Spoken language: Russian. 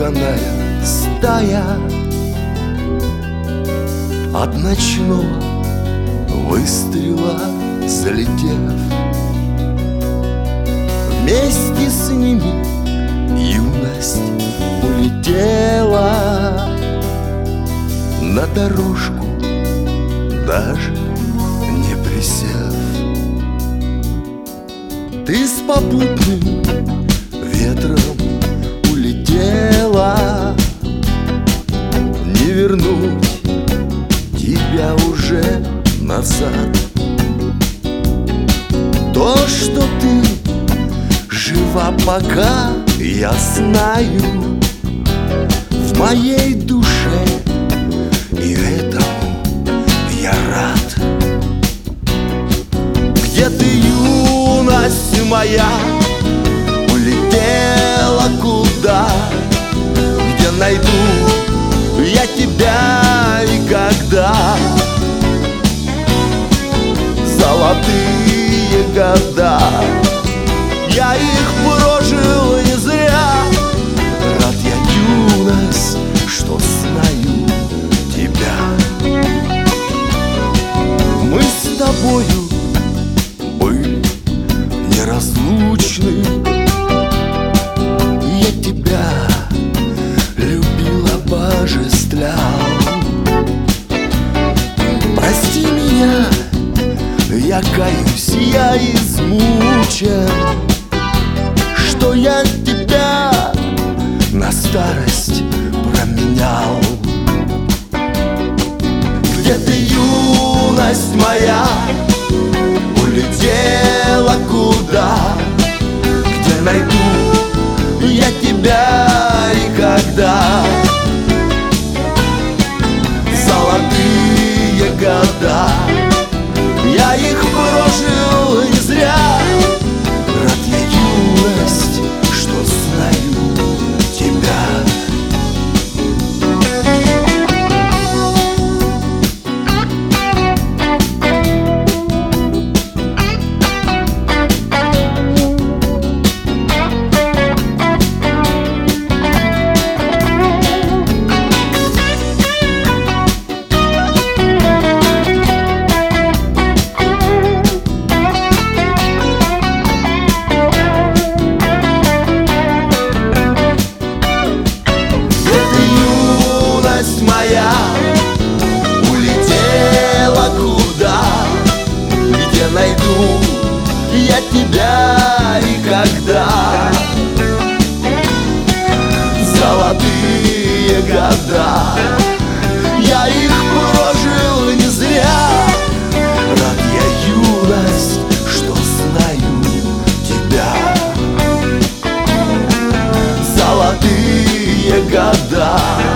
собранная стая от ночного выстрела залетев. Вместе с ними юность улетела на дорожку, даже не присев. Ты с попутным ветром улетела, не вернуть тебя уже назад. То, что ты жива пока, я знаю, в моей душе, и этому я рад. Где ты, юность моя, улетела куда? Где найду я тебя и когда? Золотые года, я их прожил не зря. Рад я, юность, что знаю тебя. Мы с тобою были неразлучны. Я тебя любил, обожествлял. Прости меня, я каюсь, я измучен, что я тебя на старость променял. Где ты, юность моя, улетела куда? Где найду я тебя и когда? Золотые года, я их прожил не зря. Рад я, юность, что знаю тебя. Моя улетела куда? Где найду я тебя и когда? Золотые года, я их прожил не зря. Рад я, юность, что знаю тебя. Золотые года,